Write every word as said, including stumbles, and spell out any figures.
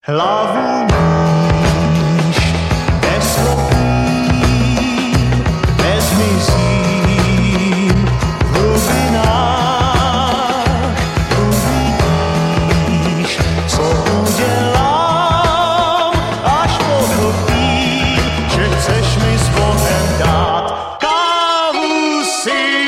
Hlavu níž, neschopným, nezmizím, v hlubinách uvidíš, co udělám, až pochopím, že chceš mi s Bohem dát kávu si.